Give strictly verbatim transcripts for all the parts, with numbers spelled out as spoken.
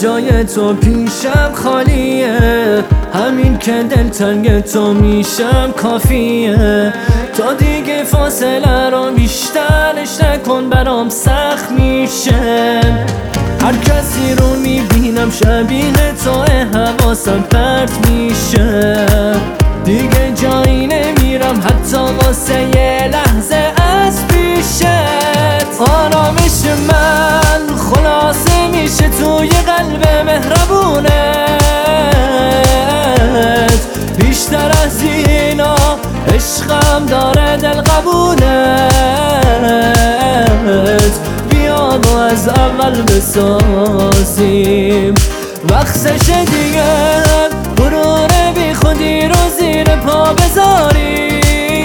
جای تو پیشم خالیه، همین که دلتنگ تو میشم کافیه. تا دیگه فاصله رو بیشترش نکن، برام سخت میشه. هر کسی رو میبینم شبیه تو حواسم پرت میشه. دیگه جایی نمیرم حتی واسه یه لحظه از پیشت. آرامش من خلاصه میشه توی قلب مهربونت. بیشتر از اینا عشقم داره دل قبولت. بیاد و از اول بسازیم، وقتشه دیگه غرور بی خودی رو زیر پا بذاری.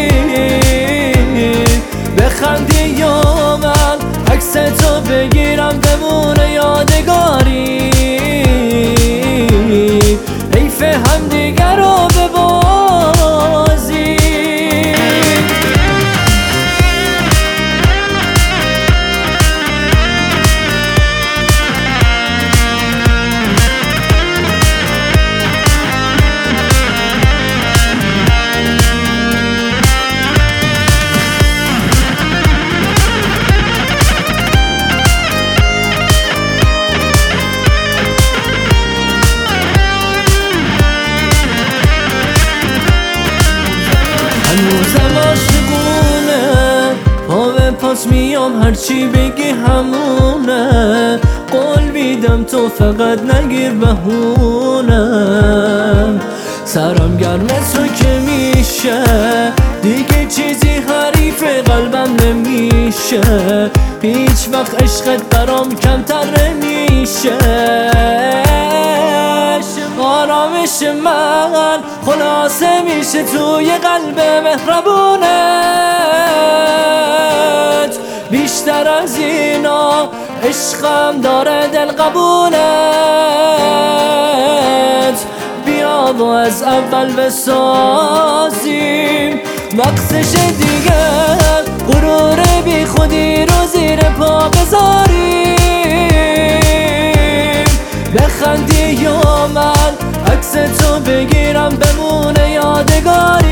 بخندی یا من عکس تو بگیرم بمونه یادگاری. حیف هم دیگر رو ببازی. هنوزم عاشقونه، پا به پاس میام هرچی بگی همونه. قول میدم تو فقط نگیر بهونه. سرم گرم تو که میشه، دیگه چیزی حریف قلبم نمیشه. هیچ وقت عشقت برام کمتر نمیشه. آرامش من خلاصه میشه توی قلب مهربونت. بیشتر از اینا عشقم داره دل قبولت. بیا و از اول بسازیم، وقتش دیگه غرور بی خودی رو زیر پا بذاریم. بخندی یا من عکس تو بگیرم بمونه یادگاری.